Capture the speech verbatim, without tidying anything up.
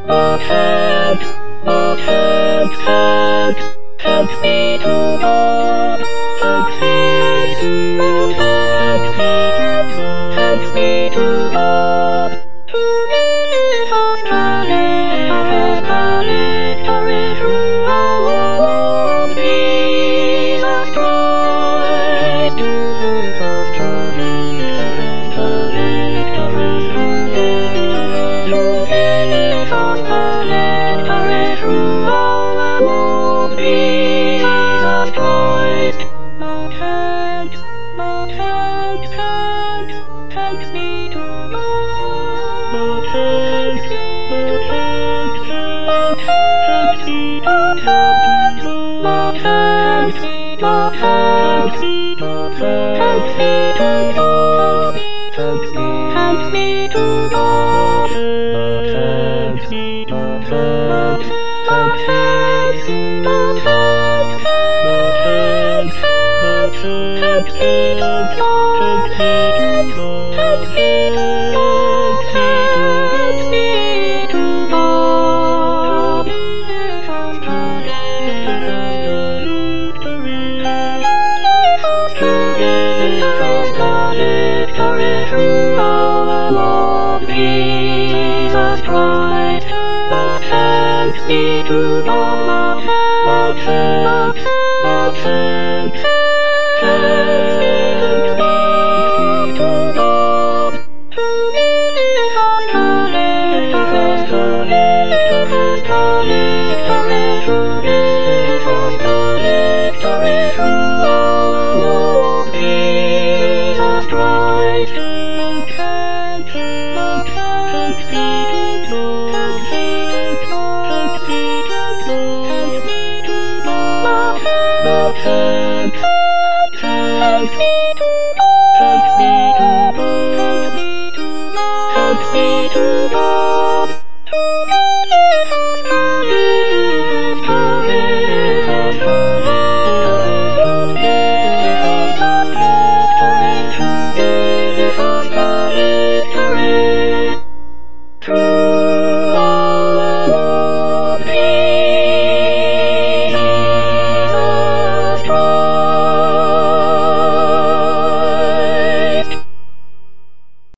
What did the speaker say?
Lord, help, Lord, help, help, help me to God. Help me, Lord, help me, help me to God. To live us the victory through our Lord Jesus Christ. To live us the victory, the victory, the victory. To live us the victory through our Lord Jesus Christ. Lord, help, Lord, help, help, help me to God. Lord, help, Lord, help, help, help me to God. Lord, help, Lord, help, Lord, help me to God. Help me, help me to God. Lord, help, Lord, help, help, help, Lord, help, Lord, help, Lord, help me to God. Help me, help me, Lord, help me to God. Give us the victory through our Lord Jesus Christ. Lord, help me to God. Lord, help, Lord, help, help me to God. To live us the victory, the victory, to live us the victory through our Lord Jesus Christ. Lord, help, Lord, help me to God. Help me to God. Help me to God. Help me to God. Lord, help, help, help me